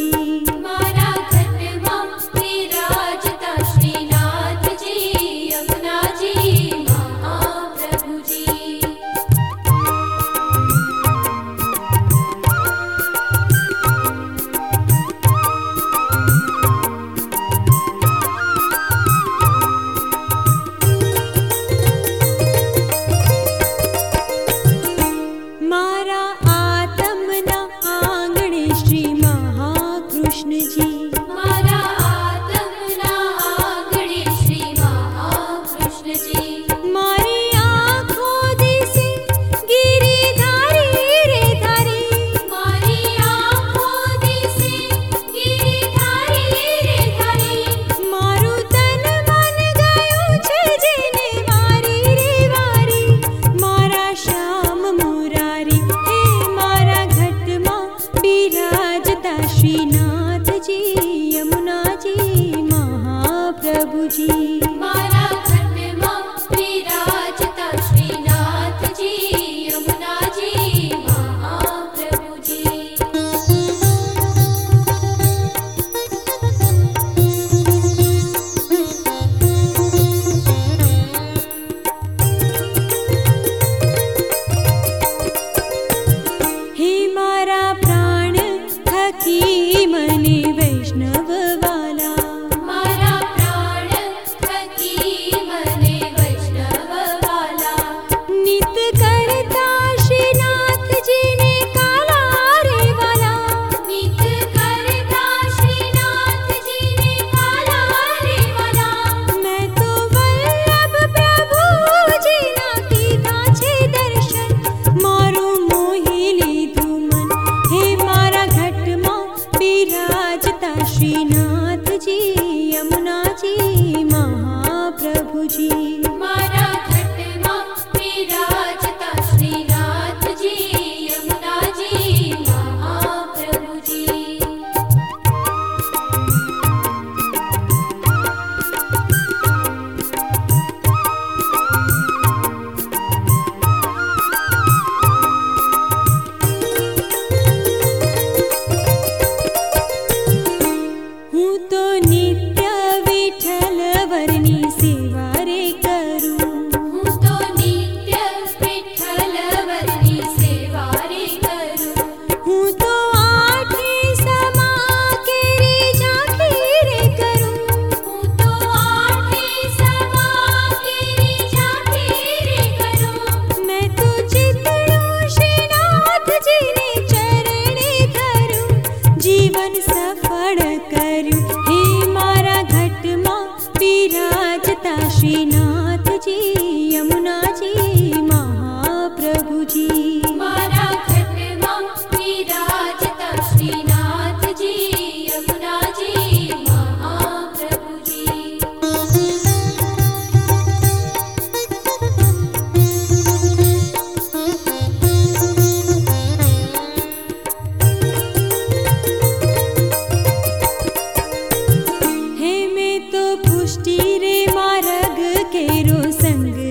मारा घट में विराजता श्रीनाथ जी यमुना जी महाप्रभु जी। मारा आत्मना आंगणे श्री महाकृष्ण जी। मारा आत्मना आंगणे श्री महाकृष्ण जी। मारी आँखों दिसे गिरिधारी रे धारी। मारी आँखों दिसे गिरिधारी रे धारी। मारू तन मन गयो छे जेने वारी रे वारी। मारा श्याम मुरारी हे मारा घट में विराजता श्रीनाथ जी यमुना जी महाप्रभु जी। मारा घट में विराजता श्रीनाथ जी यमुना जी महाप्रभु जी। हे मारा प्राण थकी मने वैष्णव वाला। मारा प्राण थकी मने वैष्णव वाला। नित करता श्रीनाथ जी ने काला रे वाला। नित करता श्रीनाथ जी ने काला रे वाला। मैं तो वल्लभ प्रभु जी ना कीधा छे दर्शन। मारू मोही लीधु मन हे मारा घट में विराजता श्रीनाथ जी यमुना जी महाप्रभु जी। मारा घट में विराजता श्रीनाथ जी यमुना जी महाप्रभु जी। हूँ तो नित्य विठल वरनी सेवा रे करूं। हूँ तो नित्य विठ्ठल वरनी सेवा रे करूं। हूँ तो आठे समा केरी झांकी रे करूं। हूँ तो आठे समा केरी झांकी रे करूं। मैं तो चितड़ूं श्रीनाथ जी ने चरणे धरूं। जीवन सफल करूं हे मारा घट में विराजता श्रीनाथ जी यमुना जी महाप्रभु जी। मारा घट में विराजता श्रीनाथ जी यमुना जी महाप्रभु जी। हे मैं तो पुष्टि रे मार्ग केरो संग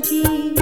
जी।